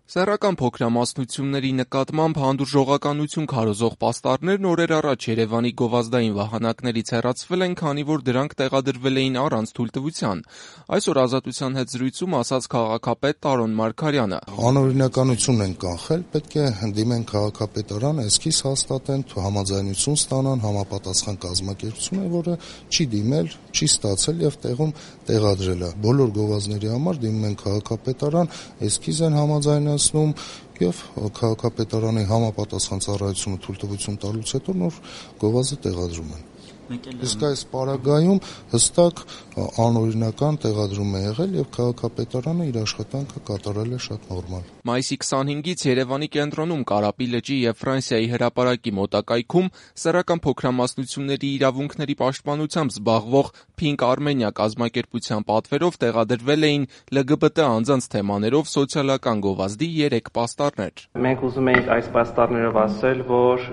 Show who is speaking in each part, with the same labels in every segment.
Speaker 1: Սեռական փոքրամասնությունների նկատմամբ հանդուրժողականություն քարոզող պաստառներն օրեր առաջ Երևանի գովազդային վահանակներից հեռացվել են, քանի որ դրանք տեղադրվել էին առանց թույլտվության։ Այսօր Ազատության հետ զրույցում ասաց քաղաքապետ Տարոն Մարգարյանը.
Speaker 2: Անօրինականություն են կանխել, պետք է դիմեն քաղաքապետարան, էսքիզ հաստատեն, համաձայնություն ստանան, համապատասխան կազմակերպություն է, որը չի դիմել, չի ստացել եւ տեղում տեղադրել է։ Բոլոր գովազդների համար դիմում են քաղաքապետարան, էսքիզ են համաձայնացնում եւ քաղաքապետարանի համապատասխան ծառայությունը թույլտվություն տալուց հետո նոր գովազդը տեղադրում են։ Իսկ այս պարագայում հստակ անօրինական տեղադրում է եղել եւ քաղաքապետարանը իր աշխատանքը կատարել է շատ նորմալ։
Speaker 1: Մայիսի 25-ից Երևանի կենտրոնում Կարապի լճի եւ Ֆրանսիայի հրապարակի մոտակայքում սեռական փոքրամասնությունների իրավունքների պաշտպանությամբ զբաղվող Pink Armenia կազմակերպության պատվերով տեղադրվել էին LGBT անձանց թեմաներով սոցիալական գովազդի 3 պաստառներ։
Speaker 3: Մենք ուզում էինք այս պաստառներով ասել, որ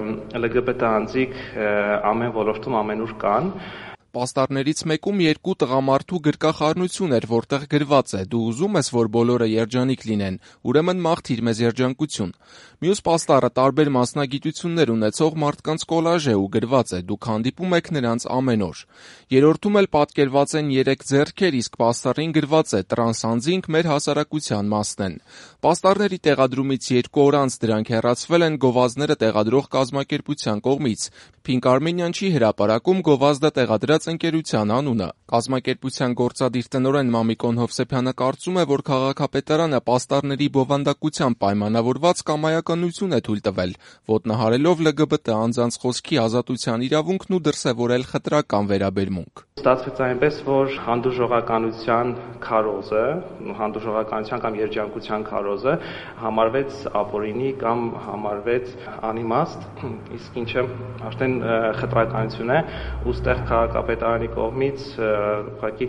Speaker 3: LGBT անձիկ ամեն ոլորտում ամենուր կան։
Speaker 1: Պաստառներից մեկում 2 տղամարդու գրկախառնություն էր, որտեղ գրված է. «Դու ուզում ես, որ բոլորը երջանիկ լինեն, ուրեմն մաղթիր մեզ երջանկություն»։ Մյուս պաստառը տարբեր մասնագիտություններ ունեցող մարդկանց կոլաժ է ու գրված է. «Դուք հանդիպում եք նրանց ամեն օր»։ Երրորդում էլ պատկերված են 3 ձեռքեր, իսկ պաստառին գրված է. «Տրանս անձինք մեր հասարակության մասն են»։ Պաստառների տեղադրումից 2 օր անց դրանք հեռացվել են գովազդները տեղադրող կազմակերպության կողմից։ Pink Armenian չի հրապարակում գովազդը տեղադրած ընկերության անունը։ Կազմակերպության գործադիր տնօրեն Մամիկոն Հովսեփյանը կարծում է, որ քաղաքապետարանը պաստառների բովանդակությամբ պայմանավորված կամայականություն է թույլ տվել, ոտնահարելով LGBT անձանց խոսքի ազատության իրավունքն ու դրսևորել խտրական վերաբերմունք։
Speaker 3: Ստացվեց այնպես, որ հանդուրժողականության քարոզը, հանդուրժողականության կամ երջանկության քարոզը համարվեց ապօրինի կամ համարվեց անիմաստ, իսկ ինչը արդեն խտրականություն է, ուստեղ քաղաքապետարանի կողմից ուղղակի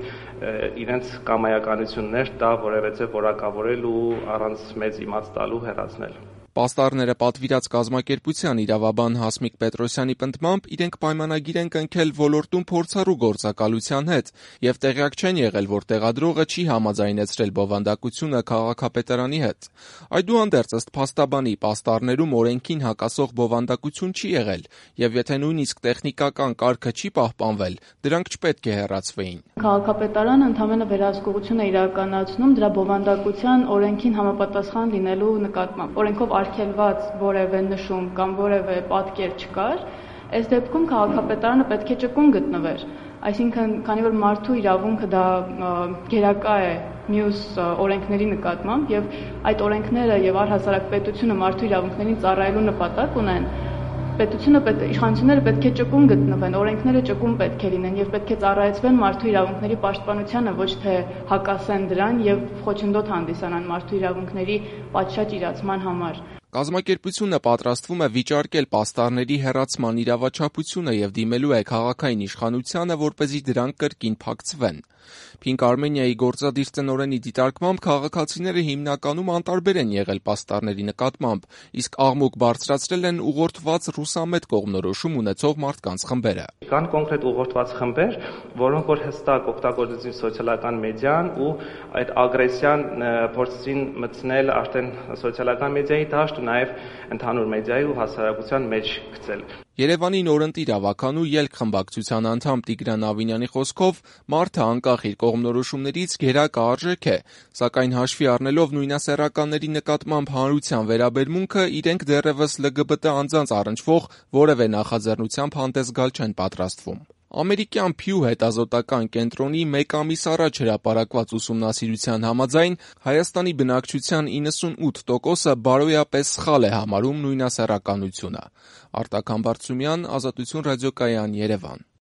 Speaker 3: իրենց կամայականություններ դա որևէ որակավորել ու առանց մեծ իմաց տալու հեռացնել։
Speaker 1: Պաստառները պատվիրած կազմակերպության իրավաբան Հասմիկ Պետրոսյանի պնդմամբ իրենք պայմանագիր են կնքել ոլորտում փորձառու գործակալության հետ եւ տեղյակ չեն եղել, որ տեղադրողը չի համաձայնեցրել բովանդակությունը քաղաքապետարանի հետ։ Այդուհանդերձ ըստ փաստաբանի պաստառներում օրենքին հակասող բովանդակություն չի եղել եւ եթե նույնիսկ տեխնիկական կարգը չի պահպանվել, դրանք չպետք է հեռացվեին։
Speaker 4: Քաղաքապետարանը ընդհանրապես վերահսկողություն է իրականացնում դրա բովանդակության օրենքին համապատասխան լինելու նկատմամբ։ Օրենքով արգելված որևէ նշում կամ որևէ պատկեր չկար, այս դեպքում քաղաքապետարանը պետք է ճկուն գտնվեր։ Այսինքն, քանի որ մարդու իրավունքը դա գերակա է մյուս օրենքների նկատմամբ եւ այդ օրենքները եւ առհասարակ պետությունը մարդու իրավունքներին ծառայելու նպատակ ունեն, իշխանությունները պետք է ճկուն գտնվեն, օրենքները ճկուն պետք է լինեն եւ պետք է ծառայեցվեն մարդու իրավունքների պաշտպանությանը, ոչ թե հակասեն դրան եւ խոչընդոտ հանդիսանան մարդու իրավունքների պատշաճ իրացման համար։
Speaker 1: Կազմակերպությունը պատրաստվում է վիճարկել պաստառների հեռացման իրավաչափությունը եւ դիմելու է քաղաքային իշխանությանը, որպեսզի դրանք կրկին փակցվեն։ Pink Armenia-ի գործադիր տնօրենի դիտարկմամբ քաղաքացիները հիմնականում անտարբեր են եղել պաստառների նկատմամբ, իսկ աղմուկ բարձրացրել են ուղղորդված ռուսամետ կողմնորոշում ունեցող մարդկանց խմբերը։
Speaker 3: Կան կոնկրետ ուղղորդված խմբեր, որոնք որ հստակ օգտագործեցին սոցիալական մեդիան ու այդ ագրեսիան փորձեցին մտցնել արդեն սոցիալական մեդիայի դաշտ ու նաև ընդհանուր մեդիայի ու հասարակության մեջ գցել։
Speaker 1: Երևանի նորընտիր ավականու ելք խմբակցության անդամ Տիգրան Ավինյանի խոսքով մարդը անկախ իր կողմնորոշումներից գերակա արժեք է, սակայն հաշվի առնելով նույնասեռականների նկատմամբ հանրության վերաբերմունքը, իրենք դեռևս LGBT անձանց առնչվող որևէ նախաձեռնությամբ հանդես գալ չեն պատրաստվում։ Ամերիկյան Pew հետազոտական կենտրոնի 1 ամիս առաջ հրապարակված ուսումնասիրության համաձայն Հայաստանի բնակչության 98%-ը բարոյապես սխալ է համարում նույնասեռականությունը։ Արտակ Համբարձումյան, Ազատություն ռադիոկայան, Երևան։